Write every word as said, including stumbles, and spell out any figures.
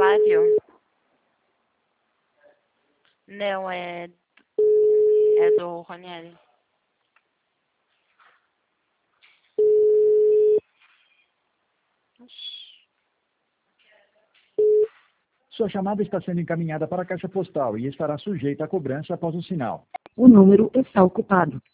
Flávio? Não, é, é do Ronieri. Sua chamada está sendo encaminhada para a caixa postal e estará sujeita a cobrança após o sinal. O número está ocupado.